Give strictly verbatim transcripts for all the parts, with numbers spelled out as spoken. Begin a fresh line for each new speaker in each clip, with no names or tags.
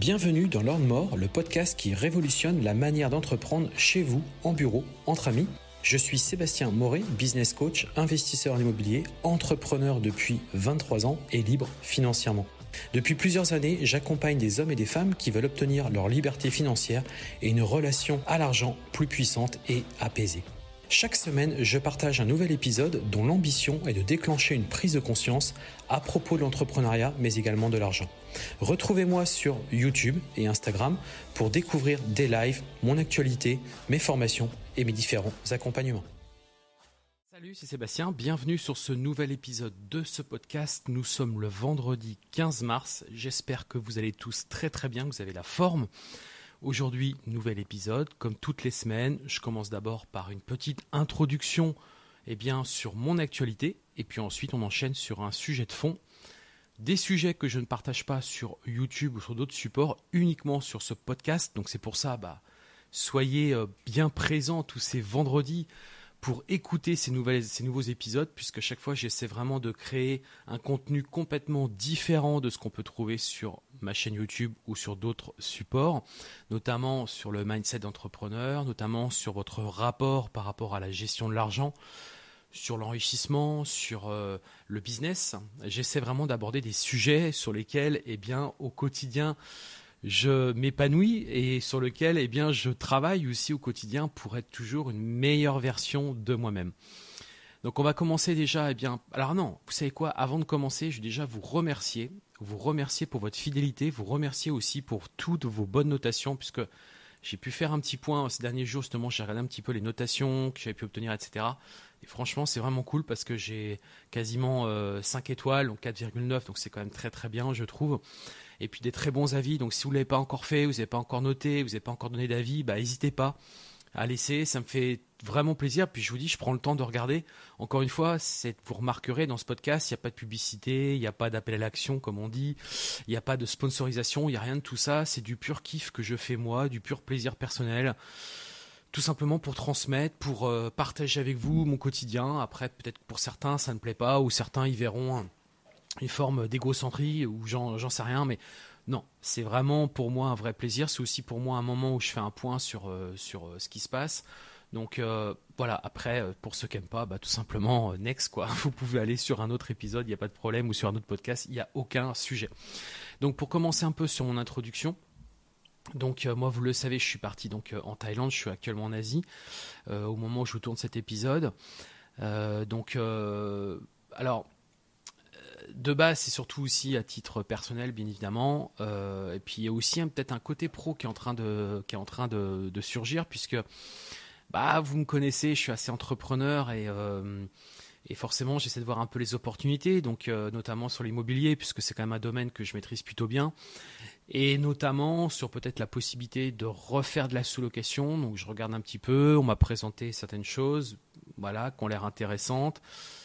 Bienvenue dans l'Ordre Mort, le podcast qui révolutionne la manière d'entreprendre chez vous, en bureau, entre amis. Je suis Sébastien Moret, business coach, investisseur en immobilier, entrepreneur depuis vingt-trois ans et libre financièrement. Depuis plusieurs années, j'accompagne des hommes et des femmes qui veulent obtenir leur liberté financière et une relation à l'argent plus puissante et apaisée. Chaque semaine, je partage un nouvel épisode dont l'ambition est de déclencher une prise de conscience à propos de l'entrepreneuriat, mais également de l'argent. Retrouvez-moi sur YouTube et Instagram pour découvrir des lives, mon actualité, mes formations et mes différents accompagnements. Salut, c'est Sébastien, bienvenue sur ce nouvel épisode de ce podcast. Nous sommes le vendredi quinze mars, j'espère que vous allez tous très très bien, que vous avez la forme. Aujourd'hui, nouvel épisode, comme toutes les semaines, je commence d'abord par une petite introduction eh bien, sur mon actualité et puis ensuite on enchaîne sur un sujet de fond. Des sujets que je ne partage pas sur YouTube ou sur d'autres supports, uniquement sur ce podcast. Donc c'est pour ça, bah, soyez bien présents tous ces vendredis pour écouter ces, nouvelles, ces nouveaux épisodes, puisque chaque fois j'essaie vraiment de créer un contenu complètement différent de ce qu'on peut trouver sur ma chaîne YouTube ou sur d'autres supports, notamment sur le mindset d'entrepreneur, notamment sur votre rapport par rapport à la gestion de l'argent, sur l'enrichissement, sur euh, le business. J'essaie vraiment d'aborder des sujets sur lesquels, eh bien, au quotidien, je m'épanouis et sur lesquels, eh bien, je travaille aussi au quotidien pour être toujours une meilleure version de moi-même. Donc, on va commencer déjà, eh bien, alors non, vous savez quoi, avant de commencer, je vais déjà vous remercier, vous remercier pour votre fidélité, vous remercier aussi pour toutes vos bonnes notations, puisque j'ai pu faire un petit point ces derniers jours, justement, j'ai regardé un petit peu les notations que j'avais pu obtenir, et cetera. Et franchement, c'est vraiment cool parce que j'ai quasiment euh, cinq étoiles, donc quatre virgule neuf, donc c'est quand même très très bien, je trouve. Et puis des très bons avis, donc si vous ne l'avez pas encore fait, vous n'avez pas encore noté, vous n'avez pas encore donné d'avis, bah, n'hésitez pas à laisser, ça me fait vraiment plaisir. Puis je vous dis, je prends le temps de regarder. Encore une fois, c'est, vous remarquerez dans ce podcast, il n'y a pas de publicité, il n'y a pas d'appel à l'action comme on dit, il n'y a pas de sponsorisation, il n'y a rien de tout ça. C'est du pur kiff que je fais moi, du pur plaisir personnel. Tout simplement pour transmettre, pour euh, partager avec vous mon quotidien. Après, peut-être que pour certains, ça ne plaît pas, ou certains y verront une forme d'égocentrie, ou j'en, j'en sais rien, mais non, c'est vraiment pour moi un vrai plaisir. C'est aussi pour moi un moment où je fais un point sur, euh, sur euh, ce qui se passe. Donc euh, voilà, après, euh, pour ceux qui n'aiment pas, bah, tout simplement, euh, next, quoi. Vous pouvez aller sur un autre épisode, il n'y a pas de problème, ou sur un autre podcast, il n'y a aucun sujet. Donc pour commencer un peu sur mon introduction, donc euh, moi vous le savez, je suis parti donc, euh, en Thaïlande, je suis actuellement en Asie, euh, au moment où je vous tourne cet épisode. Euh, donc, euh, alors... De base, c'est surtout aussi à titre personnel, bien évidemment. Euh, et puis, il y a aussi hein, peut-être un côté pro qui est en train de, qui est en train de, de surgir, puisque bah, vous me connaissez, je suis assez entrepreneur et, euh, et forcément, j'essaie de voir un peu les opportunités, donc euh, notamment sur l'immobilier, puisque c'est quand même un domaine que je maîtrise plutôt bien. Et notamment sur peut-être la possibilité de refaire de la sous-location. Donc, je regarde un petit peu, on m'a présenté certaines choses voilà, qui ont l'air intéressantes.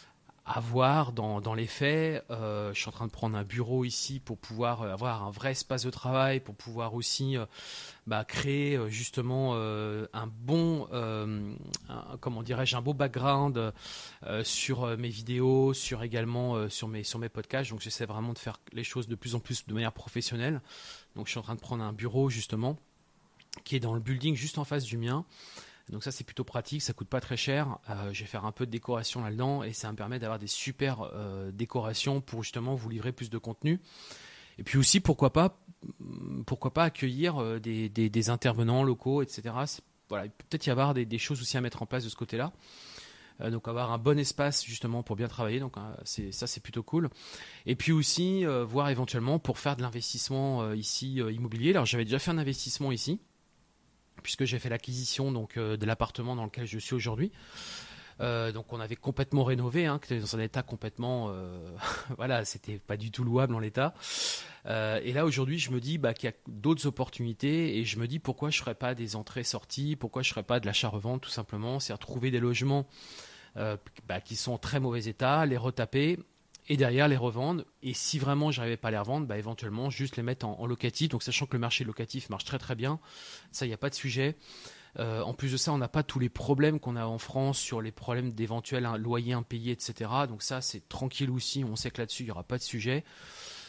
À voir dans, dans les faits, euh, je suis en train de prendre un bureau ici pour pouvoir avoir un vrai espace de travail, pour pouvoir aussi euh, bah, créer euh, justement euh, un bon, euh, un, comment dirais-je, un beau background euh, sur mes vidéos, sur également euh, sur mes sur mes podcasts. Donc j'essaie vraiment de faire les choses de plus en plus de manière professionnelle. Donc je suis en train de prendre un bureau justement qui est dans le building juste en face du mien. Donc ça c'est plutôt pratique, ça coûte pas très cher. Euh, je vais faire un peu de décoration là-dedans et ça me permet d'avoir des super euh, décorations pour justement vous livrer plus de contenu. Et puis aussi pourquoi pas, pourquoi pas accueillir euh, des, des, des intervenants locaux, et cetera. C'est, voilà, il peut peut-être y avoir des, des choses aussi à mettre en place de ce côté-là. Euh, donc avoir un bon espace justement pour bien travailler. Donc euh, c'est, ça c'est plutôt cool. Et puis aussi euh, voir éventuellement pour faire de l'investissement euh, ici euh, immobilier. Alors j'avais déjà fait un investissement ici, puisque j'ai fait l'acquisition donc, euh, de l'appartement dans lequel je suis aujourd'hui. Euh, donc on avait complètement rénové, hein, qui était dans un état complètement... Euh, voilà, c'était pas du tout louable en l'état. Euh, et là aujourd'hui je me dis bah, qu'il y a d'autres opportunités et je me dis pourquoi je ne ferais pas des entrées-sorties, pourquoi je ne ferais pas de l'achat-revente tout simplement, c'est-à-dire trouver des logements euh, bah, qui sont en très mauvais état, les retaper et derrière les revendre. Et si vraiment je n'arrivais pas à les revendre, bah, éventuellement juste les mettre en, en locatif. Donc sachant que le marché locatif marche très très bien, ça il n'y a pas de sujet. Euh, en plus de ça, on n'a pas tous les problèmes qu'on a en France sur les problèmes d'éventuels loyers impayés, et cetera. Donc ça c'est tranquille aussi, on sait que là-dessus il n'y aura pas de sujet.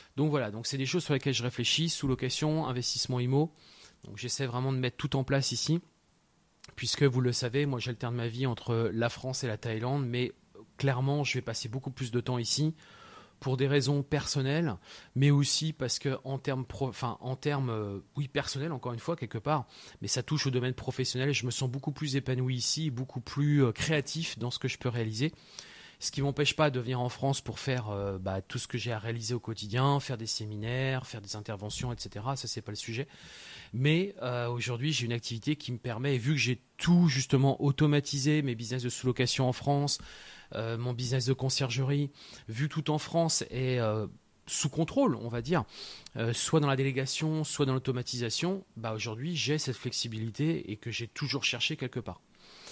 Donc voilà, donc c'est des choses sur lesquelles je réfléchis, sous-location, investissement immo. Donc j'essaie vraiment de mettre tout en place ici, puisque vous le savez, moi j'alterne ma vie entre la France et la Thaïlande, mais clairement je vais passer beaucoup plus de temps ici pour des raisons personnelles, mais aussi parce que en termes, pro, enfin en termes, euh, oui personnels encore une fois quelque part, mais ça touche au domaine professionnel. Je me sens beaucoup plus épanoui ici, beaucoup plus euh, créatif dans ce que je peux réaliser. Ce qui ne m'empêche pas de venir en France pour faire euh, bah, tout ce que j'ai à réaliser au quotidien, faire des séminaires, faire des interventions, et cetera. Ça, c'est pas le sujet. Mais euh, aujourd'hui, j'ai une activité qui me permet, et vu que j'ai tout justement automatisé, mes business de sous-location en France, euh, mon business de conciergerie, vu tout en France et euh, sous contrôle, on va dire, euh, soit dans la délégation, soit dans l'automatisation, bah, aujourd'hui, j'ai cette flexibilité et que j'ai toujours cherché quelque part.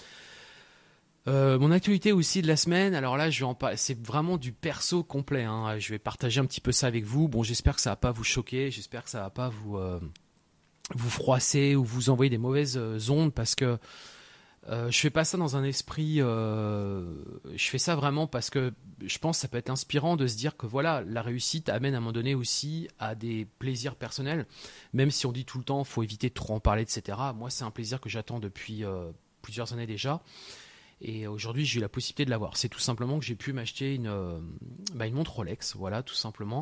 Euh, mon actualité aussi de la semaine, alors là je vais en par... c'est vraiment du perso complet, hein. Je vais partager un petit peu ça avec vous. Bon, j'espère que ça va pas vous choquer, j'espère que ça va pas vous euh, vous froisser ou vous envoyer des mauvaises ondes, parce que euh, je fais pas ça dans un esprit, euh, je fais ça vraiment parce que je pense que ça peut être inspirant de se dire que voilà, la réussite amène à un moment donné aussi à des plaisirs personnels, même si on dit tout le temps faut éviter de trop en parler, et cetera. Moi c'est un plaisir que j'attends depuis euh, plusieurs années déjà. Et aujourd'hui, j'ai eu la possibilité de l'avoir. C'est tout simplement que j'ai pu m'acheter une, euh, bah une montre Rolex, voilà, tout simplement.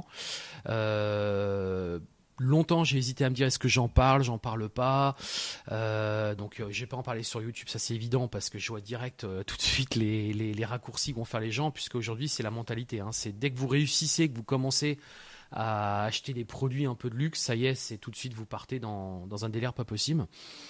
Euh, longtemps, j'ai hésité à me dire est-ce que j'en parle, j'en parle pas. Euh, donc, euh, je vais pas en parler sur YouTube, ça c'est évident, parce que je vois direct euh, tout de suite les, les, les raccourcis que vont faire les gens, puisque aujourd'hui, c'est la mentalité. Hein. C'est dès que vous réussissez, que vous commencez à acheter des produits un peu de luxe, ça y est, c'est tout de suite vous partez dans, dans un délire pas possible.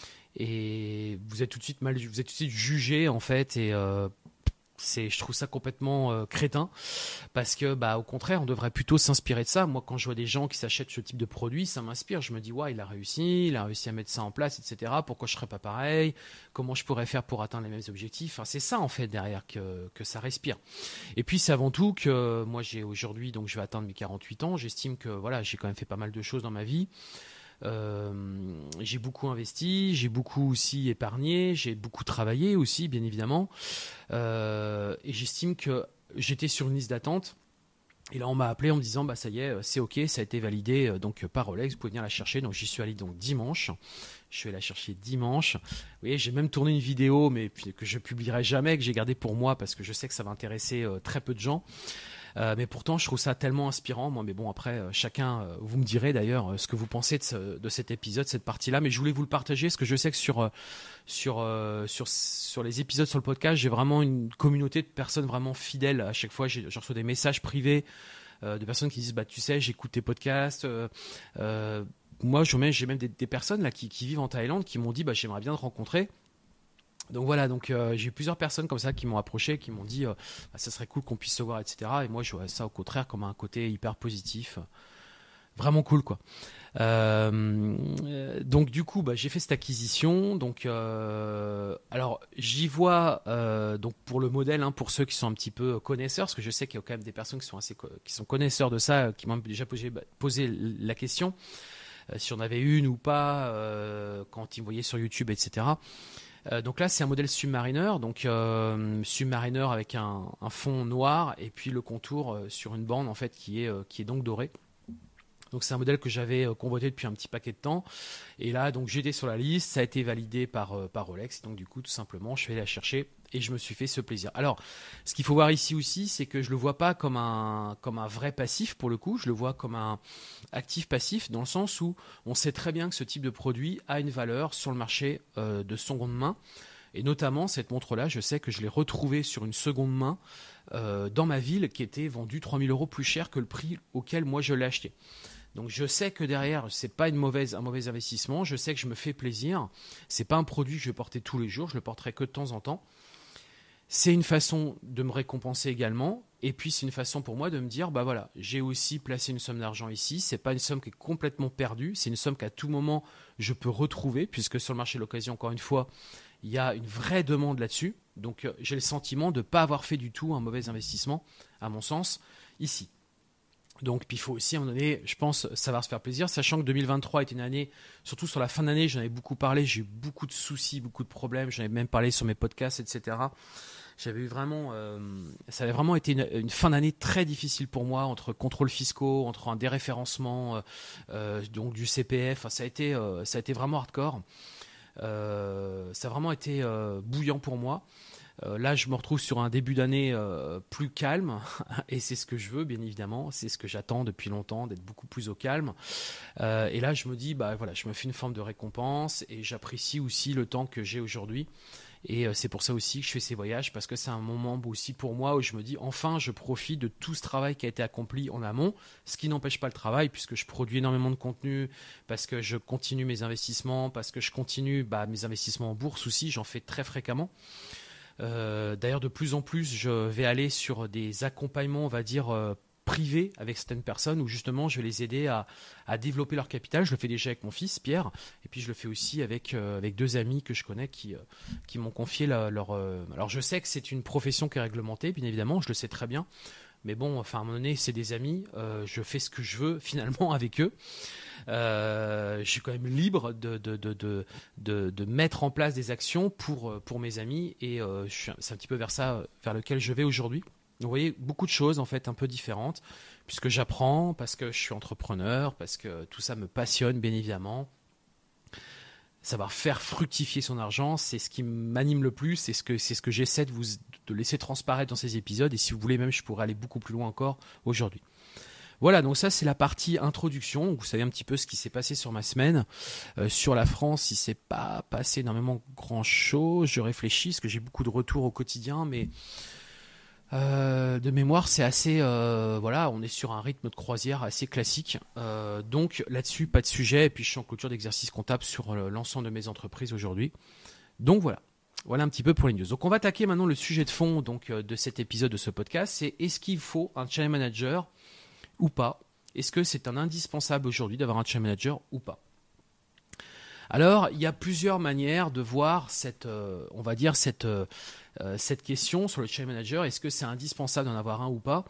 Et vous êtes tout de suite mal, vous êtes tout de suite jugé en fait, et euh, c'est, je trouve ça complètement euh, crétin, parce que bah au contraire, on devrait plutôt s'inspirer de ça. Moi, quand je vois des gens qui s'achètent ce type de produit, ça m'inspire. Je me dis ouais, il a réussi, il a réussi à mettre ça en place, et cetera. Pourquoi je serais pas pareil? Comment je pourrais faire pour atteindre les mêmes objectifs? Enfin, c'est ça en fait derrière que que ça respire. Et puis c'est avant tout que moi j'ai aujourd'hui, donc je vais atteindre mes quarante-huit ans. J'estime que voilà, j'ai quand même fait pas mal de choses dans ma vie. Euh, j'ai beaucoup investi, j'ai beaucoup aussi épargné, j'ai beaucoup travaillé aussi, bien évidemment. Euh, et j'estime que j'étais sur une liste d'attente. Et là, on m'a appelé en me disant, bah ça y est, c'est ok, ça a été validé, donc par Rolex, vous pouvez venir la chercher. Donc j'y suis allé donc dimanche. Je suis allé la chercher dimanche. Vous voyez, j'ai même tourné une vidéo, mais que je publierai jamais, que j'ai gardée pour moi parce que je sais que ça va intéresser euh, très peu de gens. Euh, mais pourtant, je trouve ça tellement inspirant. Moi, mais bon, après, euh, chacun, euh, vous me direz d'ailleurs euh, ce que vous pensez de, ce, de cet épisode, cette partie-là. Mais je voulais vous le partager parce que je sais que sur euh, sur euh, sur sur les épisodes sur le podcast, j'ai vraiment une communauté de personnes vraiment fidèles. À chaque fois, j'ai, je reçois des messages privés euh, de personnes qui disent, bah, tu sais, j'écoute tes podcasts. Euh, euh, moi, j'ai même, j'ai même des, des personnes là qui, qui vivent en Thaïlande qui m'ont dit, bah, j'aimerais bien te rencontrer. Donc voilà, donc euh, j'ai eu plusieurs personnes comme ça qui m'ont approché, qui m'ont dit euh, bah, ça serait cool qu'on puisse se voir, et cetera. Et moi je vois ça au contraire comme un côté hyper positif, vraiment cool quoi. Euh, donc du coup, bah, j'ai fait cette acquisition. Donc euh, alors j'y vois euh, donc pour le modèle, hein, pour ceux qui sont un petit peu connaisseurs, parce que je sais qu'il y a quand même des personnes qui sont assez qui sont connaisseurs de ça, qui m'ont déjà posé, bah, posé la question euh, si on avait une ou pas euh, quand ils me voyaient sur YouTube, et cetera. Euh, donc là, c'est un modèle Submariner, donc euh, Submariner avec un, un fond noir et puis le contour euh, sur une bande en fait qui est euh, qui est donc doré. Donc c'est un modèle que j'avais euh, convoité depuis un petit paquet de temps. Et là, donc j'étais sur la liste, ça a été validé par euh, par Rolex. Donc du coup, tout simplement, je suis allé la chercher et je me suis fait ce plaisir. Alors, ce qu'il faut voir ici aussi, c'est que je le vois pas comme un comme un vrai passif pour le coup. Je le vois comme un actif passif dans le sens où on sait très bien que ce type de produit a une valeur sur le marché euh, de seconde main. Et notamment, cette montre-là, je sais que je l'ai retrouvée sur une seconde main euh, dans ma ville qui était vendue trois mille euros plus cher que le prix auquel moi je l'ai acheté. Donc je sais que derrière, c'est pas une mauvaise, un mauvais investissement. Je sais que je me fais plaisir. C'est pas un produit que je vais porter tous les jours. Je le porterai que de temps en temps. C'est une façon de me récompenser également. Et puis c'est une façon pour moi de me dire, bah voilà, j'ai aussi placé une somme d'argent ici. C'est pas une somme qui est complètement perdue. C'est une somme qu'à tout moment je peux retrouver, puisque sur le marché de l'occasion, encore une fois, il y a une vraie demande là-dessus. Donc euh, j'ai le sentiment de ne pas avoir fait du tout un mauvais investissement, à mon sens, ici. Donc, puis il faut aussi, à un moment donné, je pense, savoir se faire plaisir, sachant que deux mille vingt-trois était une année, surtout sur la fin d'année, j'en avais beaucoup parlé, j'ai eu beaucoup de soucis, beaucoup de problèmes, j'en ai même parlé sur mes podcasts, et cetera. J'avais eu vraiment, euh, ça avait vraiment été une, une fin d'année très difficile pour moi, entre contrôles fiscaux, entre un déréférencement, euh, euh, donc du C P F. Enfin, ça a été, euh, ça a été vraiment hardcore. Euh, ça a vraiment été euh, bouillant pour moi. Euh, là, je me retrouve sur un début d'année euh, plus calme, et c'est ce que je veux, bien évidemment. C'est ce que j'attends depuis longtemps, d'être beaucoup plus au calme. Euh, et là, je me dis, bah voilà, je me fais une forme de récompense, et j'apprécie aussi le temps que j'ai aujourd'hui. Et euh, c'est pour ça aussi que je fais ces voyages, parce que c'est un moment aussi pour moi où je me dis, enfin, je profite de tout ce travail qui a été accompli en amont, ce qui n'empêche pas le travail, puisque je produis énormément de contenu, parce que je continue mes investissements, parce que je continue bah, mes investissements en bourse aussi, j'en fais très fréquemment. Euh, d'ailleurs, de plus en plus, je vais aller sur des accompagnements, on va dire, euh, privés avec certaines personnes où justement je vais les aider à, à développer leur capital. Je le fais déjà avec mon fils, Pierre, et puis je le fais aussi avec, euh, avec deux amis que je connais qui, euh, qui m'ont confié la- leur... euh, Alors, je sais que c'est une profession qui est réglementée, bien évidemment, je le sais très bien. Mais bon, enfin, à un moment donné, c'est des amis. Euh, je fais ce que je veux finalement avec eux. Euh, je suis quand même libre de, de, de, de, de, de mettre en place des actions pour, pour mes amis. Et euh, je suis- c'est un petit peu vers ça vers lequel je vais aujourd'hui. Donc, vous voyez, beaucoup de choses en fait un peu différentes, puisque j'apprends, parce que je suis entrepreneur, parce que tout ça me passionne, bien évidemment. Savoir faire fructifier son argent, c'est ce qui m'anime le plus, c'est ce que, c'est ce que j'essaie de vous de laisser transparaître dans ces épisodes. Et si vous voulez même, je pourrais aller beaucoup plus loin encore aujourd'hui. Voilà, donc ça c'est la partie introduction. Vous savez un petit peu ce qui s'est passé sur ma semaine. Euh, sur la France, il ne s'est pas passé énormément grand-chose. Je réfléchis, parce que j'ai beaucoup de retours au quotidien, mais euh, de mémoire, c'est assez... euh, voilà, on est sur un rythme de croisière assez classique. Euh, donc là-dessus, pas de sujet. Et puis je suis en clôture d'exercice comptable sur euh, l'ensemble de mes entreprises aujourd'hui. Donc voilà. Voilà un petit peu pour les news. Donc on va attaquer maintenant le sujet de fond donc, euh, de cet épisode de ce podcast. C'est est-ce qu'il faut un channel manager ou pas? Est-ce que c'est un indispensable aujourd'hui d'avoir un channel manager ou pas? Alors, il y a plusieurs manières de voir cette, euh, on va dire cette, euh, cette question sur le channel manager. Est-ce que c'est indispensable d'en avoir un ou pas?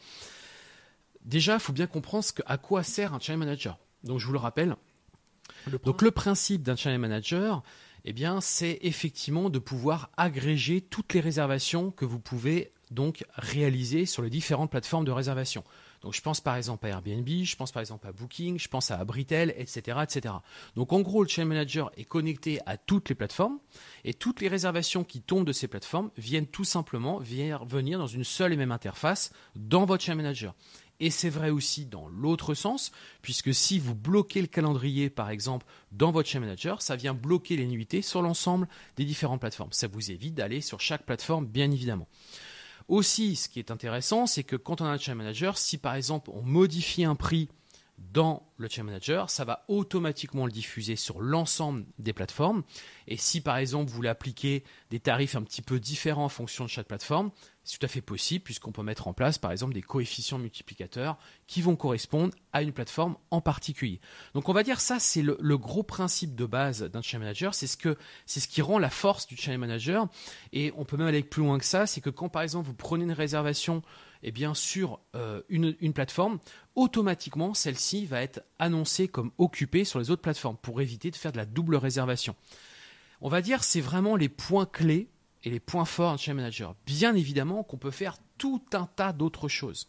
Déjà, il faut bien comprendre ce que, à quoi sert un channel manager. Donc, je vous le rappelle. Le Donc, le principe d'un channel manager, eh bien, c'est effectivement de pouvoir agréger toutes les réservations que vous pouvez donc réaliser sur les différentes plateformes de réservation. Donc, je pense par exemple à Airbnb, je pense par exemple à Booking, je pense à Britel, et cetera, et cetera. Donc, en gros, le channel manager est connecté à toutes les plateformes et toutes les réservations qui tombent de ces plateformes viennent tout simplement venir dans une seule et même interface dans votre channel manager. Et c'est vrai aussi dans l'autre sens, puisque si vous bloquez le calendrier, par exemple, dans votre channel manager, ça vient bloquer les nuitées sur l'ensemble des différentes plateformes. Ça vous évite d'aller sur chaque plateforme, bien évidemment. Aussi, ce qui est intéressant, c'est que quand on a un channel manager, si par exemple on modifie un prix dans le channel manager, ça va automatiquement le diffuser sur l'ensemble des plateformes. Et si par exemple vous voulez appliquer des tarifs un petit peu différents en fonction de chaque plateforme, c'est tout à fait possible puisqu'on peut mettre en place par exemple des coefficients multiplicateurs qui vont correspondre à une plateforme en particulier. Donc on va dire ça, c'est le, le gros principe de base d'un channel manager, c'est ce, que, c'est ce qui rend la force du channel manager. Et on peut même aller plus loin que ça, c'est que quand par exemple vous prenez une réservation eh bien, sur euh, une, une plateforme, automatiquement celle-ci va être annoncée comme occupée sur les autres plateformes pour éviter de faire de la double réservation. On va dire c'est vraiment les points clés et les points forts d'un channel manager. Bien évidemment qu'on peut faire tout un tas d'autres choses.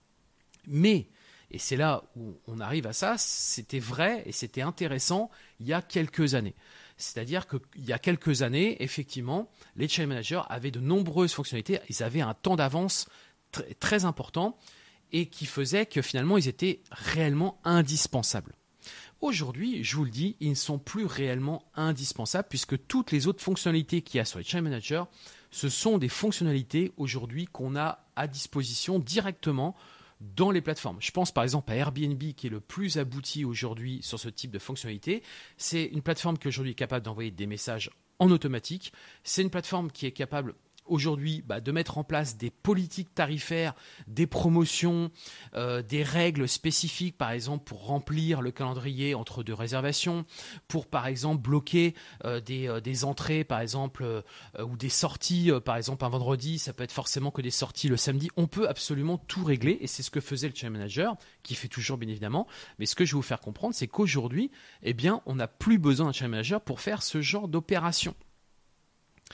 Mais, et c'est là où on arrive à ça, c'était vrai et c'était intéressant il y a quelques années. C'est-à-dire qu'il y a quelques années, effectivement, les channel managers avaient de nombreuses fonctionnalités, ils avaient un temps d'avance très, très important et qui faisait que finalement ils étaient réellement indispensables. Aujourd'hui, je vous le dis, ils ne sont plus réellement indispensables puisque toutes les autres fonctionnalités qu'il y a sur les channel managers, ce sont des fonctionnalités aujourd'hui qu'on a à disposition directement dans les plateformes. Je pense par exemple à Airbnb qui est le plus abouti aujourd'hui sur ce type de fonctionnalité. C'est une plateforme qui aujourd'hui est capable d'envoyer des messages en automatique. C'est une plateforme qui est capable aujourd'hui bah, de mettre en place des politiques tarifaires, des promotions, euh, des règles spécifiques, par exemple pour remplir le calendrier entre deux réservations, pour par exemple bloquer euh, des, euh, des entrées, par exemple, euh, ou des sorties, euh, par exemple un vendredi, ça peut être forcément que des sorties le samedi. On peut absolument tout régler et c'est ce que faisait le channel manager, qui fait toujours bien évidemment. Mais ce que je vais vous faire comprendre, c'est qu'aujourd'hui, eh bien, on n'a plus besoin d'un channel manager pour faire ce genre d'opération.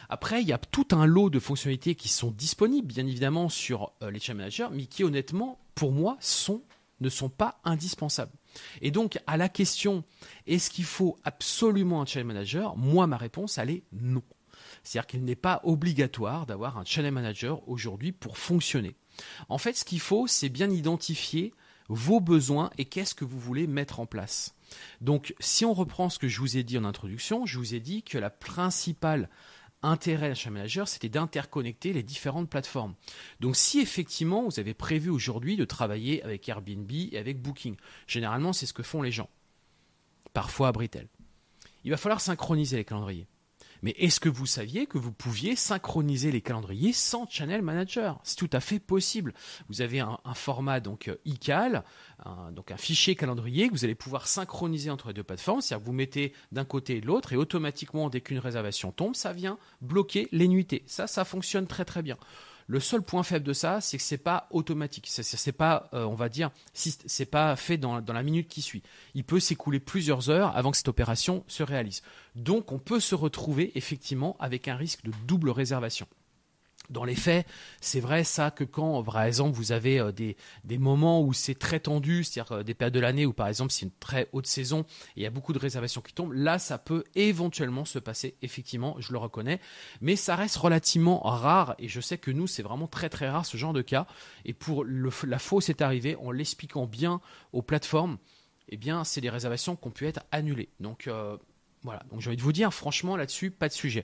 Après, il y a tout un lot de fonctionnalités qui sont disponibles, bien évidemment, sur euh, les channel managers, mais qui, honnêtement, pour moi, sont, ne sont pas indispensables. Et donc, à la question, est-ce qu'il faut absolument un channel manager? Moi, ma réponse, elle est non. C'est-à-dire qu'il n'est pas obligatoire d'avoir un channel manager aujourd'hui pour fonctionner. En fait, ce qu'il faut, c'est bien identifier vos besoins et qu'est-ce que vous voulez mettre en place. Donc, si on reprend ce que je vous ai dit en introduction, je vous ai dit que la principale intérêt d'un channel manager, c'était d'interconnecter les différentes plateformes. Donc, si effectivement, vous avez prévu aujourd'hui de travailler avec Airbnb et avec Booking, généralement, c'est ce que font les gens, parfois à Britel, il va falloir synchroniser les calendriers. Mais est-ce que vous saviez que vous pouviez synchroniser les calendriers sans channel manager? C'est tout à fait possible. Vous avez un, un format donc I C A L, un, donc un fichier calendrier que vous allez pouvoir synchroniser entre les deux plateformes. C'est-à-dire que vous mettez d'un côté et de l'autre et automatiquement, dès qu'une réservation tombe, ça vient bloquer les nuitées. Ça, ça fonctionne très très bien. Le seul point faible de ça, c'est que c'est pas automatique. C'est, c'est pas, euh, on va dire, c'est pas fait dans, dans la minute qui suit. Il peut s'écouler plusieurs heures avant que cette opération se réalise. Donc, on peut se retrouver effectivement avec un risque de double réservation. Dans les faits, c'est vrai ça que quand, par exemple, vous avez euh, des, des moments où c'est très tendu, c'est-à-dire euh, des périodes de l'année où, par exemple, c'est une très haute saison et il y a beaucoup de réservations qui tombent, là, ça peut éventuellement se passer, effectivement, je le reconnais, mais ça reste relativement rare et je sais que nous, c'est vraiment très très rare ce genre de cas. Et pour le, la fois où c'est arrivé, en l'expliquant bien aux plateformes, eh bien, c'est des réservations qui ont pu être annulées. Donc, euh, voilà. Donc, j'ai envie de vous dire, franchement, là-dessus, pas de sujet.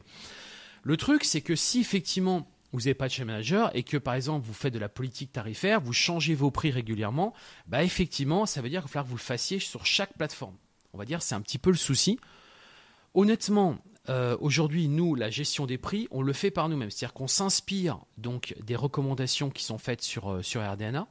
Le truc, c'est que si effectivement vous n'avez pas de channel manager et que par exemple vous faites de la politique tarifaire, vous changez vos prix régulièrement, bah effectivement ça veut dire qu'il va falloir que vous le fassiez sur chaque plateforme. On va dire c'est un petit peu le souci. Honnêtement, euh, aujourd'hui nous la gestion des prix on le fait par nous-mêmes, c'est-à-dire qu'on s'inspire donc des recommandations qui sont faites sur, euh, sur R D N A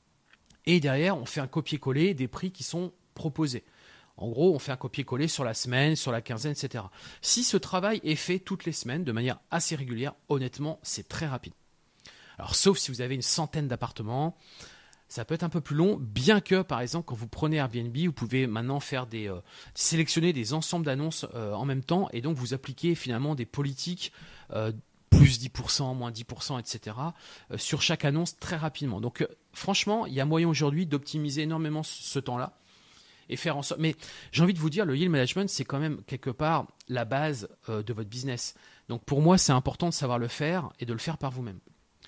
et derrière on fait un copier-coller des prix qui sont proposés. En gros, on fait un copier-coller sur la semaine, sur la quinzaine, et cetera. Si ce travail est fait toutes les semaines de manière assez régulière, honnêtement, c'est très rapide. Alors, sauf si vous avez une centaine d'appartements, ça peut être un peu plus long, bien que, par exemple, quand vous prenez Airbnb, vous pouvez maintenant faire des, euh, sélectionner des ensembles d'annonces euh, en même temps et donc vous appliquez finalement des politiques euh, plus dix pour cent, moins dix pour cent, et cetera euh, sur chaque annonce très rapidement. Donc, euh, franchement, il y a moyen aujourd'hui d'optimiser énormément ce temps-là. Et faire en sorte. Mais j'ai envie de vous dire, le yield management, c'est quand même quelque part la base euh, de votre business. Donc pour moi, c'est important de savoir le faire et de le faire par vous-même.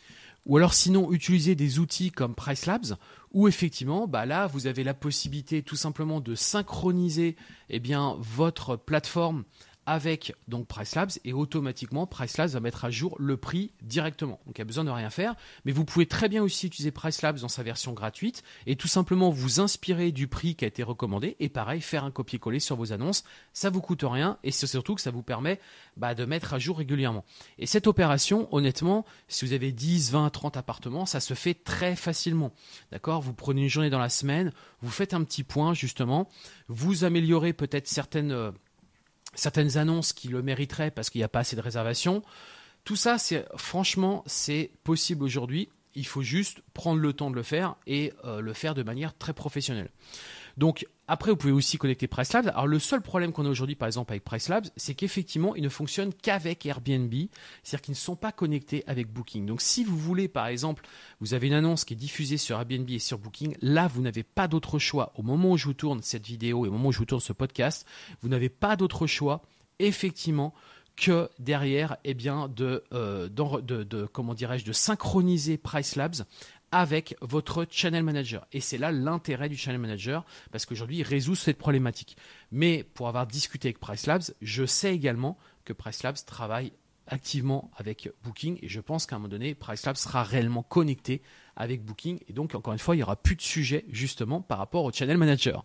Ou alors sinon, utiliser des outils comme PriceLabs, où effectivement, bah là, vous avez la possibilité tout simplement de synchroniser eh bien, votre plateforme avec donc PriceLabs et automatiquement PriceLabs va mettre à jour le prix directement. Donc il n'y a besoin de rien faire, mais vous pouvez très bien aussi utiliser PriceLabs dans sa version gratuite et tout simplement vous inspirer du prix qui a été recommandé et pareil faire un copier-coller sur vos annonces. Ça vous coûte rien et c'est surtout que ça vous permet bah, de mettre à jour régulièrement. Et cette opération, honnêtement, si vous avez dix, vingt, trente appartements, ça se fait très facilement. D'accord ? Vous prenez une journée dans la semaine, vous faites un petit point justement, vous améliorez peut-être certaines euh, certaines annonces qui le mériteraient parce qu'il n'y a pas assez de réservations. Tout ça, c'est, franchement, c'est possible aujourd'hui. Il faut juste prendre le temps de le faire et euh, le faire de manière très professionnelle. Donc, après, vous pouvez aussi connecter PriceLabs. Alors, le seul problème qu'on a aujourd'hui, par exemple, avec PriceLabs, c'est qu'effectivement, ils ne fonctionnent qu'avec Airbnb. C'est-à-dire qu'ils ne sont pas connectés avec Booking. Donc, si vous voulez, par exemple, vous avez une annonce qui est diffusée sur Airbnb et sur Booking, là, vous n'avez pas d'autre choix. Au moment où je vous tourne cette vidéo et au moment où je vous tourne ce podcast, vous n'avez pas d'autre choix, effectivement, que derrière, eh bien, de, euh, de, de, de, comment dirais-je, de synchroniser PriceLabs avec votre channel manager. Et c'est là l'intérêt du channel manager parce qu'aujourd'hui, il résout cette problématique. Mais pour avoir discuté avec PriceLabs, je sais également que PriceLabs travaille activement avec Booking et je pense qu'à un moment donné, PriceLabs sera réellement connecté avec Booking et donc, encore une fois, il n'y aura plus de sujet justement par rapport au channel manager.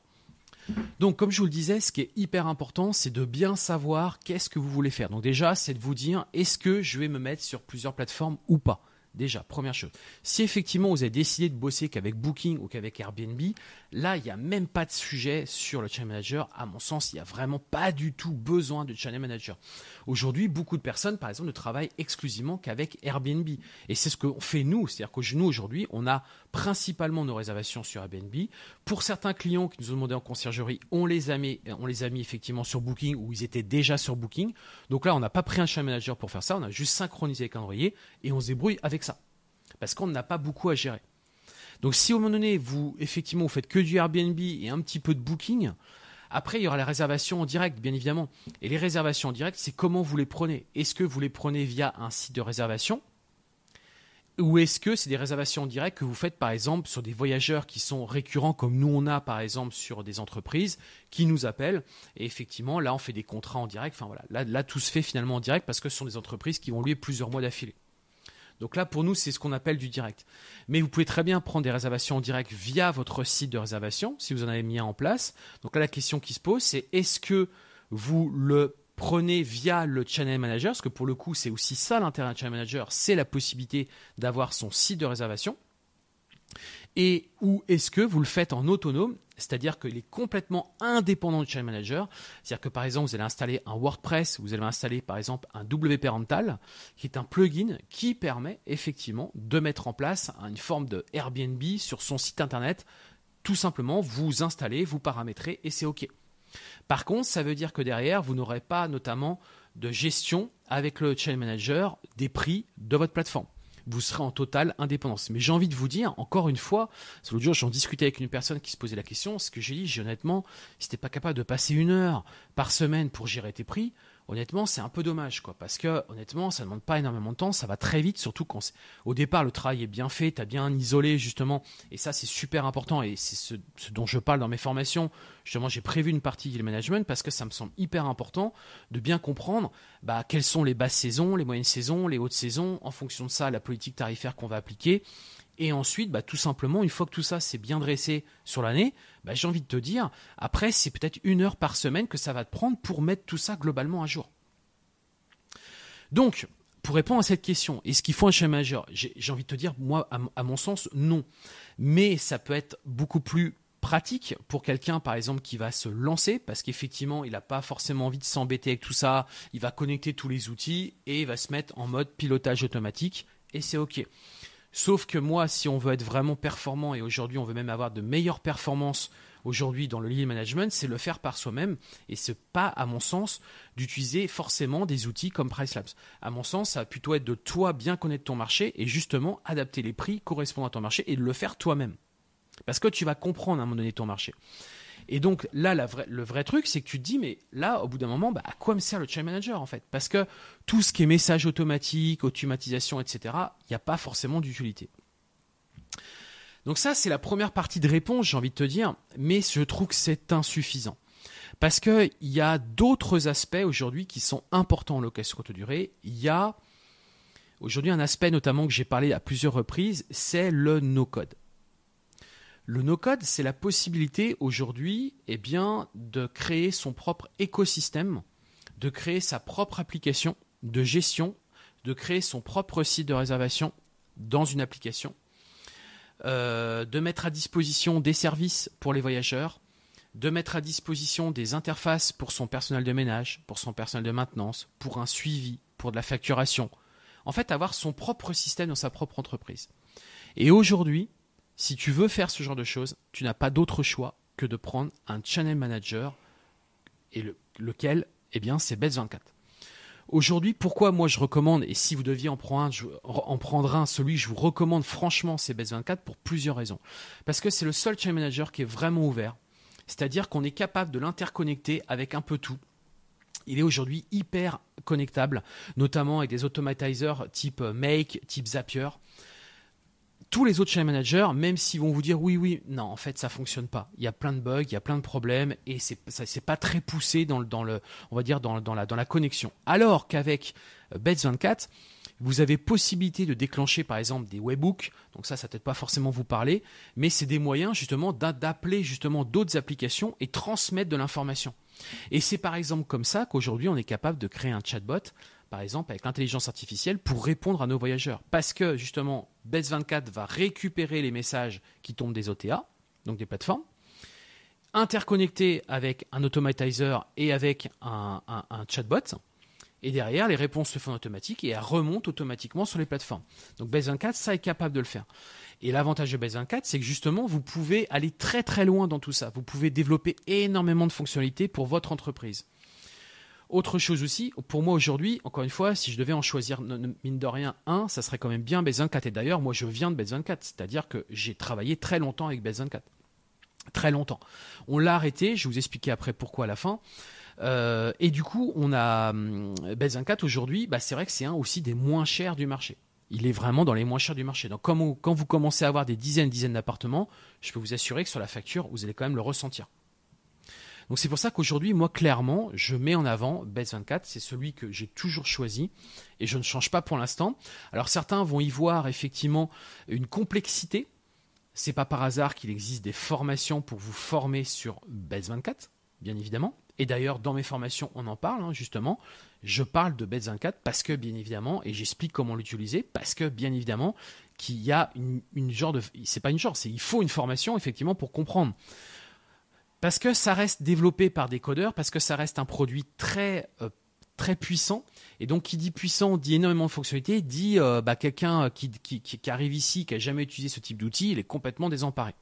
Donc, comme je vous le disais, ce qui est hyper important, c'est de bien savoir qu'est-ce que vous voulez faire. Donc déjà, c'est de vous dire, est-ce que je vais me mettre sur plusieurs plateformes ou pas ? Déjà, première chose. Si effectivement vous avez décidé de bosser qu'avec Booking ou qu'avec Airbnb, là, il n'y a même pas de sujet sur le channel manager. À mon sens, il n'y a vraiment pas du tout besoin de channel manager. Aujourd'hui, beaucoup de personnes, par exemple, ne travaillent exclusivement qu'avec Airbnb. Et c'est ce qu'on fait nous. C'est-à-dire que nous, aujourd'hui, on a principalement nos réservations sur Airbnb. Pour certains clients qui nous ont demandé en conciergerie, on les a mis, on les a mis effectivement sur Booking ou ils étaient déjà sur Booking. Donc là, on n'a pas pris un channel manager pour faire ça. On a juste synchronisé les calendriers et on se débrouille avec ça. Parce qu'on n'a pas beaucoup à gérer. Donc si au moment donné, vous, effectivement, vous faites que du Airbnb et un petit peu de Booking, après, il y aura les réservations en direct, bien évidemment. Et les réservations en direct, c'est comment vous les prenez. Est-ce que vous les prenez via un site de réservation ? Ou est-ce que c'est des réservations en direct que vous faites, par exemple, sur des voyageurs qui sont récurrents, comme nous on a, par exemple, sur des entreprises qui nous appellent. Et effectivement, là, on fait des contrats en direct. Enfin voilà, là, là tout se fait finalement en direct parce que ce sont des entreprises qui vont louer plusieurs mois d'affilée. Donc là, pour nous, c'est ce qu'on appelle du direct. Mais vous pouvez très bien prendre des réservations en direct via votre site de réservation, si vous en avez mis un en place. Donc là, la question qui se pose, c'est est-ce que vous le prenez via le channel manager ? Parce que pour le coup, c'est aussi ça l'intérêt d'un channel manager, c'est la possibilité d'avoir son site de réservation. Et ou est-ce que vous le faites en autonome, c'est-à-dire qu'il est complètement indépendant du channel manager, c'est-à-dire que par exemple vous allez installer un WordPress, vous allez installer par exemple un W P Rental, qui est un plugin qui permet effectivement de mettre en place une forme de Airbnb sur son site internet. Tout simplement, vous installez, vous paramétrez et c'est OK. Par contre, ça veut dire que derrière, vous n'aurez pas notamment de gestion avec le channel manager des prix de votre plateforme. Vous serez en totale indépendance. Mais j'ai envie de vous dire, encore une fois, l'autre jour, j'en discutais avec une personne qui se posait la question, ce que j'ai dit, j'ai honnêtement, si tu n'es pas capable de passer une heure par semaine pour gérer tes prix, honnêtement, c'est un peu dommage, quoi, parce que honnêtement, ça ne demande pas énormément de temps, ça va très vite, surtout quand au départ, le travail est bien fait, tu as bien isolé, justement, et ça, c'est super important, et c'est ce, ce dont je parle dans mes formations. Justement, j'ai prévu une partie du management parce que ça me semble hyper important de bien comprendre bah, quelles sont les basses saisons, les moyennes saisons, les hautes saisons, en fonction de ça, la politique tarifaire qu'on va appliquer. Et ensuite, bah, tout simplement, une fois que tout ça s'est bien dressé sur l'année, bah, j'ai envie de te dire, après, c'est peut-être une heure par semaine que ça va te prendre pour mettre tout ça globalement à jour. Donc, pour répondre à cette question, est-ce qu'il faut un channel manager ? j'ai, j'ai envie de te dire, moi, à, à mon sens, non. Mais ça peut être beaucoup plus pratique pour quelqu'un, par exemple, qui va se lancer parce qu'effectivement, il n'a pas forcément envie de s'embêter avec tout ça. Il va connecter tous les outils et il va se mettre en mode pilotage automatique et c'est OK. Sauf que moi, si on veut être vraiment performant et aujourd'hui, on veut même avoir de meilleures performances aujourd'hui dans le lead management, c'est le faire par soi-même et ce n'est pas, à mon sens, d'utiliser forcément des outils comme Pricelabs. À mon sens, ça va plutôt être de toi bien connaître ton marché et justement adapter les prix correspondant à ton marché et de le faire toi-même. Parce que tu vas comprendre à un moment donné ton marché. Et donc là, la vraie, le vrai truc, c'est que tu te dis, mais là, au bout d'un moment, bah, à quoi me sert le channel manager en fait ? Parce que tout ce qui est message automatique, automatisation, et cetera, il n'y a pas forcément d'utilité. Donc ça, c'est la première partie de réponse, j'ai envie de te dire, mais je trouve que c'est insuffisant. Parce qu'il y a d'autres aspects aujourd'hui qui sont importants en location courte durée. Il y a aujourd'hui un aspect notamment que j'ai parlé à plusieurs reprises, c'est le no-code. Le no-code, c'est la possibilité aujourd'hui eh bien, de créer son propre écosystème, de créer sa propre application de gestion, de créer son propre site de réservation dans une application, euh, de mettre à disposition des services pour les voyageurs, de mettre à disposition des interfaces pour son personnel de ménage, pour son personnel de maintenance, pour un suivi, pour de la facturation. En fait, avoir son propre système dans sa propre entreprise. Et aujourd'hui, si tu veux faire ce genre de choses, tu n'as pas d'autre choix que de prendre un channel manager et le, lequel, eh bien, c'est Bets vingt-quatre. Aujourd'hui, pourquoi moi je recommande, et si vous deviez en prendre un, je, en prendre un celui que je vous recommande franchement, c'est Bets vingt-quatre pour plusieurs raisons. Parce que c'est le seul channel manager qui est vraiment ouvert, c'est-à-dire qu'on est capable de l'interconnecter avec un peu tout. Il est aujourd'hui hyper connectable, notamment avec des automatiseurs type Make, type Zapier. Tous les autres channel managers, même s'ils vont vous dire oui, oui, non, en fait, ça ne fonctionne pas. Il y a plein de bugs, il y a plein de problèmes et ce n'est pas très poussé dans le, dans le, on va dire dans, dans, la, dans la connexion. Alors qu'avec Bets vingt-quatre, vous avez possibilité de déclencher par exemple des webhooks. Donc ça, ça ne va peut-être pas forcément vous parler, mais c'est des moyens justement d'appeler justement d'autres applications et transmettre de l'information. Et c'est par exemple comme ça qu'aujourd'hui, on est capable de créer un chatbot par exemple, avec l'intelligence artificielle pour répondre à nos voyageurs. Parce que, justement, Base vingt-quatre va récupérer les messages qui tombent des O T A, donc des plateformes, interconnecter avec un automatizer et avec un, un, un chatbot. Et derrière, les réponses se font automatiques et elles remontent automatiquement sur les plateformes. Donc Base vingt-quatre, ça est capable de le faire. Et l'avantage de Base vingt-quatre, c'est que justement, vous pouvez aller très très loin dans tout ça. Vous pouvez développer énormément de fonctionnalités pour votre entreprise. Autre chose aussi, pour moi aujourd'hui, encore une fois, si je devais en choisir mine de rien un, ça serait quand même bien Base vingt-quatre. Et d'ailleurs, moi je viens de Base vingt-quatre, c'est-à-dire que j'ai travaillé très longtemps avec Base vingt-quatre. Très longtemps. On l'a arrêté, je vais vous expliquer après pourquoi à la fin. Euh, et du coup, on a hum, Base vingt-quatre aujourd'hui, bah, c'est vrai que c'est un aussi des moins chers du marché. Il est vraiment dans les moins chers du marché. Donc comme on, quand vous commencez à avoir des dizaines, dizaines d'appartements, je peux vous assurer que sur la facture, vous allez quand même le ressentir. Donc c'est pour ça qu'aujourd'hui, moi clairement, je mets en avant Base vingt-quatre. C'est celui que j'ai toujours choisi et je ne change pas pour l'instant. Alors certains vont y voir effectivement une complexité. C'est pas par hasard qu'il existe des formations pour vous former sur Base vingt-quatre, bien évidemment. Et d'ailleurs, dans mes formations, on en parle, hein, justement. Je parle de Base vingt-quatre parce que, bien évidemment, et j'explique comment l'utiliser, parce que, bien évidemment, qu'il y a une, une genre de... C'est pas une genre, c'est il faut une formation, effectivement, pour comprendre. Parce que ça reste développé par des codeurs, parce que ça reste un produit très, euh, très puissant. Et donc, qui dit puissant, dit énormément de fonctionnalités, dit euh, bah, quelqu'un qui, qui, qui arrive ici, qui n'a jamais utilisé ce type d'outil, il est complètement désemparé.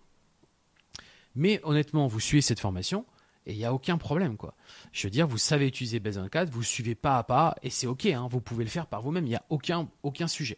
Mais honnêtement, vous suivez cette formation... Et il n'y a aucun problème, quoi. Je veux dire, vous savez utiliser Base vingt-quatre, vous suivez pas à pas, et c'est OK, hein, vous pouvez le faire par vous-même, il n'y a aucun, aucun sujet.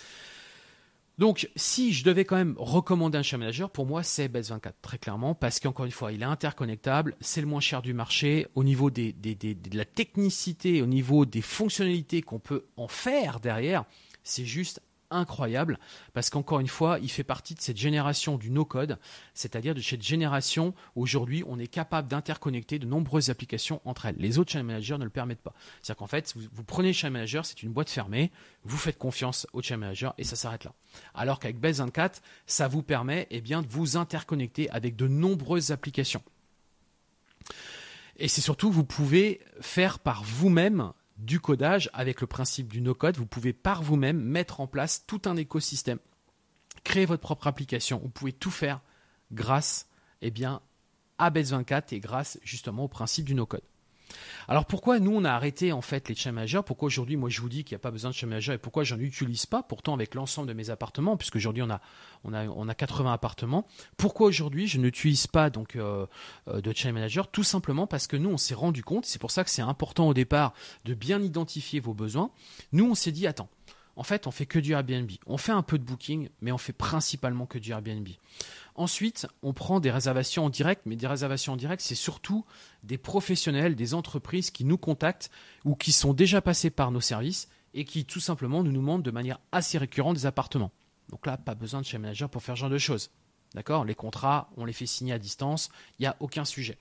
Donc, si je devais quand même recommander un Channel Manager, pour moi, c'est Base vingt-quatre, très clairement, parce qu'encore une fois, il est interconnectable, c'est le moins cher du marché, au niveau des, des, des, de la technicité, au niveau des fonctionnalités qu'on peut en faire derrière, c'est juste incroyable, parce qu'encore une fois, il fait partie de cette génération du no-code, c'est-à-dire de cette génération où aujourd'hui, on est capable d'interconnecter de nombreuses applications entre elles. Les autres Channel Managers ne le permettent pas. C'est-à-dire qu'en fait, vous, vous prenez Channel Manager, c'est une boîte fermée, vous faites confiance au Channel Manager et ça s'arrête là. Alors qu'avec Base vingt-quatre, ça vous permet eh bien, de vous interconnecter avec de nombreuses applications. Et c'est surtout, vous pouvez faire par vous-même du codage avec le principe du no-code. Vous pouvez par vous-même mettre en place tout un écosystème, créer votre propre application. Vous pouvez tout faire grâce eh bien, à Base vingt-quatre et grâce justement au principe du no-code. Alors pourquoi nous on a arrêté en fait les Channel Managers? Pourquoi aujourd'hui moi je vous dis qu'il n'y a pas besoin de Channel Manager et pourquoi j'en utilise pas pourtant avec l'ensemble de mes appartements, puisque aujourd'hui on a, on a, on a quatre-vingts appartements. Pourquoi aujourd'hui je n'utilise pas donc euh, de Channel Manager? Tout simplement parce que nous on s'est rendu compte, c'est pour ça que c'est important au départ de bien identifier vos besoins. Nous on s'est dit attends, en fait on fait que du Airbnb, on fait un peu de Booking mais on fait principalement que du Airbnb. Ensuite, on prend des réservations en direct, mais des réservations en direct, c'est surtout des professionnels, des entreprises qui nous contactent ou qui sont déjà passés par nos services et qui tout simplement nous demandent de manière assez récurrente des appartements. Donc là, pas besoin de Channel Manager pour faire ce genre de choses. D'accord ? Les contrats, on les fait signer à distance, il n'y a aucun sujet.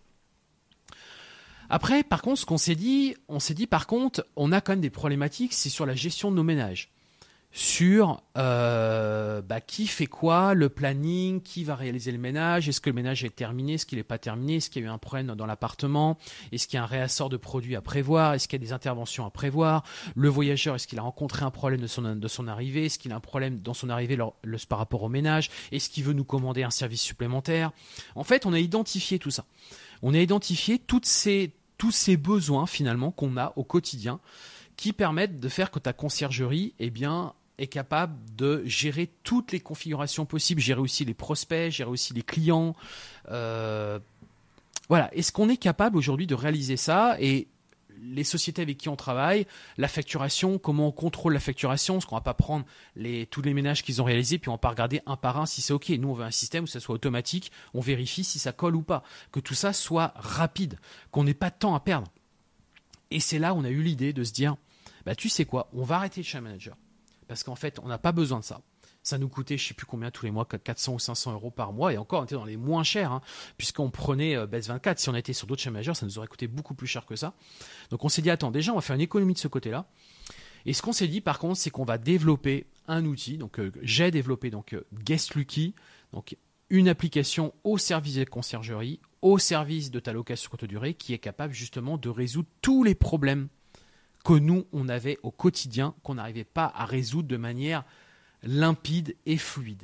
Après, par contre, ce qu'on s'est dit, on s'est dit par contre, on a quand même des problématiques, c'est sur la gestion de nos ménages. Sur euh, bah, qui fait quoi, le planning, qui va réaliser le ménage, est-ce que le ménage est terminé, est-ce qu'il n'est pas terminé, est-ce qu'il y a eu un problème dans l'appartement, est-ce qu'il y a un réassort de produits à prévoir, est-ce qu'il y a des interventions à prévoir, le voyageur, est-ce qu'il a rencontré un problème de son, de son arrivée, est-ce qu'il a un problème dans son arrivée le, le, par rapport au ménage, est-ce qu'il veut nous commander un service supplémentaire. En fait, on a identifié tout ça. On a identifié toutes ces, tous ces besoins finalement qu'on a au quotidien qui permettent de faire que ta conciergerie, eh bien, est capable de gérer toutes les configurations possibles, gérer aussi les prospects, gérer aussi les clients. Euh, voilà. Est-ce qu'on est capable aujourd'hui de réaliser ça? Et les sociétés avec qui on travaille, la facturation, comment on contrôle la facturation? Parce qu'on ne va pas prendre les, tous les ménages qu'ils ont réalisés puis on ne va pas regarder un par un si c'est OK. Nous, on veut un système où ça soit automatique, on vérifie si ça colle ou pas, que tout ça soit rapide, qu'on n'ait pas de temps à perdre. Et c'est là où on a eu l'idée de se dire, bah, tu sais quoi, on va arrêter le Channel Manager. Parce qu'en fait, on n'a pas besoin de ça. Ça nous coûtait, je ne sais plus combien tous les mois, quatre cents ou cinq cents euros par mois. Et encore, on était dans les moins chers, hein, puisqu'on prenait euh, Base vingt-quatre. Si on était sur d'autres Channel Managers, ça nous aurait coûté beaucoup plus cher que ça. Donc on s'est dit, attends, déjà, on va faire une économie de ce côté-là. Et ce qu'on s'est dit, par contre, c'est qu'on va développer un outil. Donc euh, j'ai développé donc, euh, GuestLucky, donc une application au service de conciergerie, au service de ta location courte durée, qui est capable justement de résoudre tous les problèmes que nous, on avait au quotidien, qu'on n'arrivait pas à résoudre de manière limpide et fluide.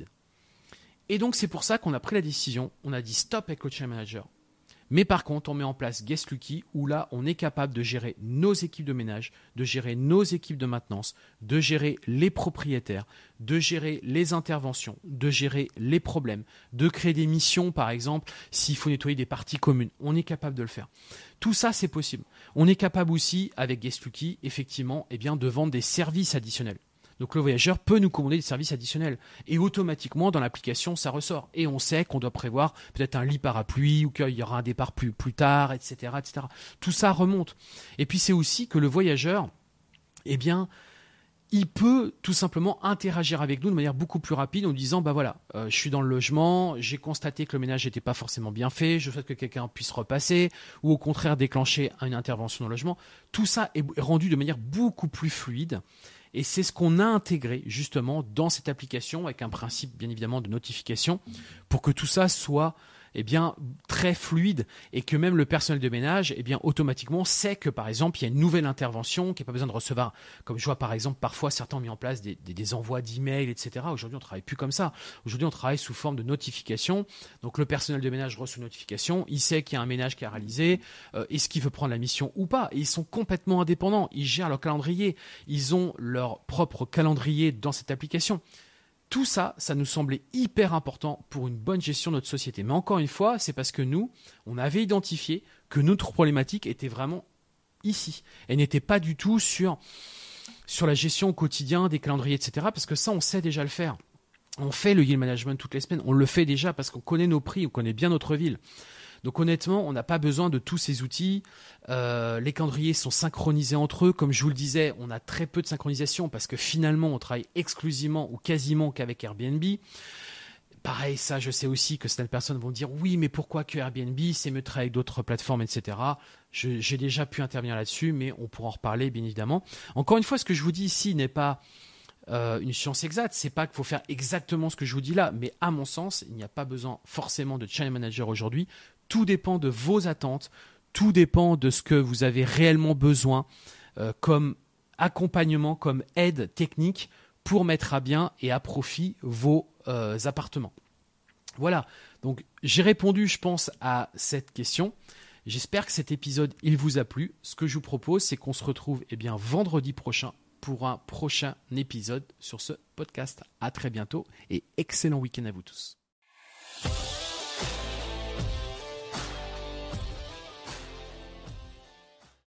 Et donc, c'est pour ça qu'on a pris la décision, on a dit stop avec le Channel Manager. Mais par contre, on met en place Guest Lucky où là, on est capable de gérer nos équipes de ménage, de gérer nos équipes de maintenance, de gérer les propriétaires, de gérer les interventions, de gérer les problèmes, de créer des missions, par exemple, s'il faut nettoyer des parties communes. On est capable de le faire. Tout ça, c'est possible. On est capable aussi, avec Guest Lucky, effectivement, eh bien, de vendre des services additionnels. Donc le voyageur peut nous commander des services additionnels et automatiquement dans l'application ça ressort et on sait qu'on doit prévoir peut-être un lit parapluie ou qu'il y aura un départ plus, plus tard, et cetera, et cetera. Tout ça remonte. Et puis c'est aussi que le voyageur, eh bien, il peut tout simplement interagir avec nous de manière beaucoup plus rapide en disant bah voilà, euh, je suis dans le logement, j'ai constaté que le ménage n'était pas forcément bien fait, je souhaite que quelqu'un puisse repasser ou au contraire déclencher une intervention dans le logement. Tout ça est rendu de manière beaucoup plus fluide. Et c'est ce qu'on a intégré justement dans cette application avec un principe bien évidemment de notification pour que tout ça soit eh bien, très fluide et que même le personnel de ménage eh bien, automatiquement sait que par exemple il y a une nouvelle intervention, qu'il n'y a pas besoin de recevoir, comme je vois par exemple parfois certains ont mis en place des, des, des envois d'emails, et cetera. Aujourd'hui on ne travaille plus comme ça. Aujourd'hui on travaille sous forme de notification. Donc le personnel de ménage reçoit une notification, il sait qu'il y a un ménage qui est réalisé, euh, est-ce qu'il veut prendre la mission ou pas. Et ils sont complètement indépendants, ils gèrent leur calendrier, ils ont leur propre calendrier dans cette application. Tout ça, ça nous semblait hyper important pour une bonne gestion de notre société. Mais encore une fois, c'est parce que nous, on avait identifié que notre problématique était vraiment ici. Elle n'était pas du tout sur, sur la gestion au quotidien des calendriers, et cetera. Parce que ça, on sait déjà le faire. On fait le yield management toutes les semaines. On le fait déjà parce qu'on connaît nos prix, on connaît bien notre ville. Donc honnêtement, on n'a pas besoin de tous ces outils. Euh, les calendriers sont synchronisés entre eux. Comme je vous le disais, on a très peu de synchronisation parce que finalement, on travaille exclusivement ou quasiment qu'avec Airbnb. Pareil, ça, je sais aussi que certaines personnes vont dire « Oui, mais pourquoi que Airbnb? C'est mieux de travailler avec d'autres plateformes, et cetera » Je, J'ai déjà pu intervenir là-dessus, mais on pourra en reparler, bien évidemment. Encore une fois, ce que je vous dis ici n'est pas euh, une science exacte. C'est pas qu'il faut faire exactement ce que je vous dis là. Mais à mon sens, il n'y a pas besoin forcément de Channel Manager aujourd'hui. Tout dépend de vos attentes, tout dépend de ce que vous avez réellement besoin euh, comme accompagnement, comme aide technique pour mettre à bien et à profit vos euh, appartements. Voilà, donc j'ai répondu, je pense, à cette question. J'espère que cet épisode, il vous a plu. Ce que je vous propose, c'est qu'on se retrouve eh bien, vendredi prochain pour un prochain épisode sur ce podcast. À très bientôt et excellent week-end à vous tous.